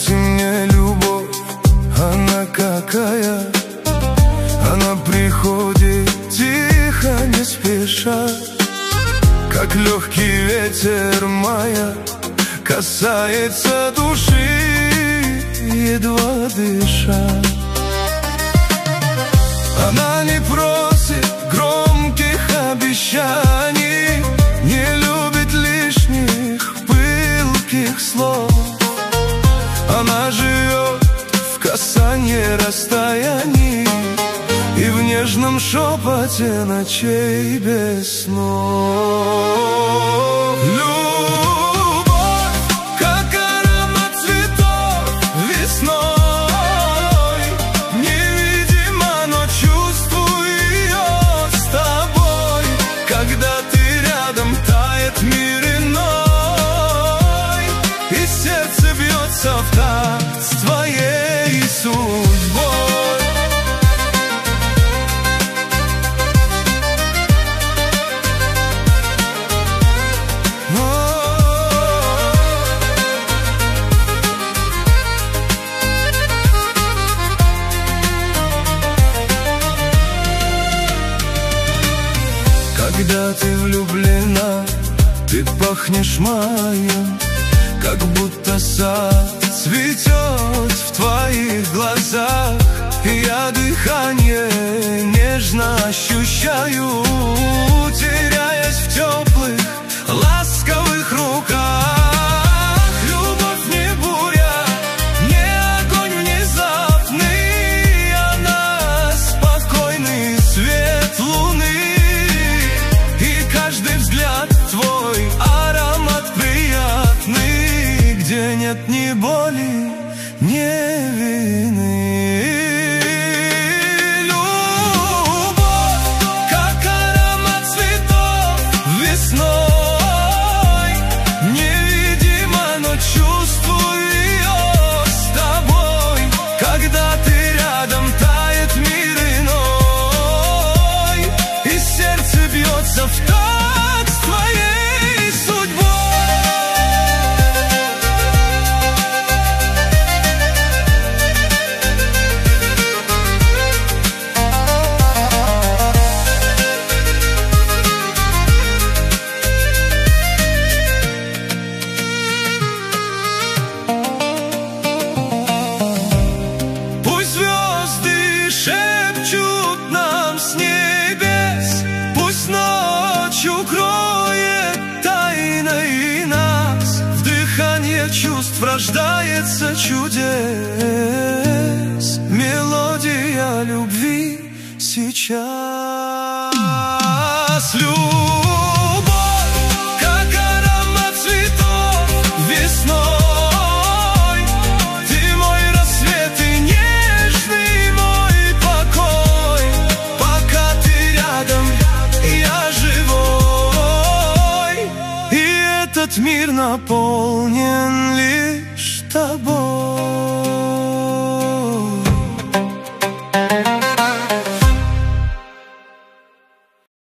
Скажите мне, любовь, она какая? Она приходит тихо, не спеша, как легкий ветер мая, касается души, едва дыша. Она не просит громких обещаний, не любит лишних пылких слов. Она живет в касании расстояний и в нежном шепоте ночей без снов. Любовь, как аромат цветов весной, невидимо, но чувствую ее с тобой. Когда ты рядом, тает мир иной, и сердце бьется в такт с твоей судьбой. Когда ты влюблена, ты пахнешь маем, как будто сад цветет в твоих глазах. И я дыхание нежно ощущаю, теряясь в теплых, ласковых руках. Любовь не буря, не огонь внезапный, она спокойный свет луны. Каждый взгляд твой аромат приятный, где нет ни боли, ни вины. Любовь, как аромат цветов весной, невидимо, но чувствую ее с тобой. Когда ты рядом, тает мир иной, и сердце бьется в такт с твоей судьбой. Пусть звезды шепчут нам с небес, пусть ночь укроет тайной нас. В дыхании чувств рождается чудес, мелодия любви сейчас. Любовь, как аромат цветов весной, ты мой рассвет и нежный мой покой. Пока ты рядом, я живой, и этот мир наполнен лишь тобой.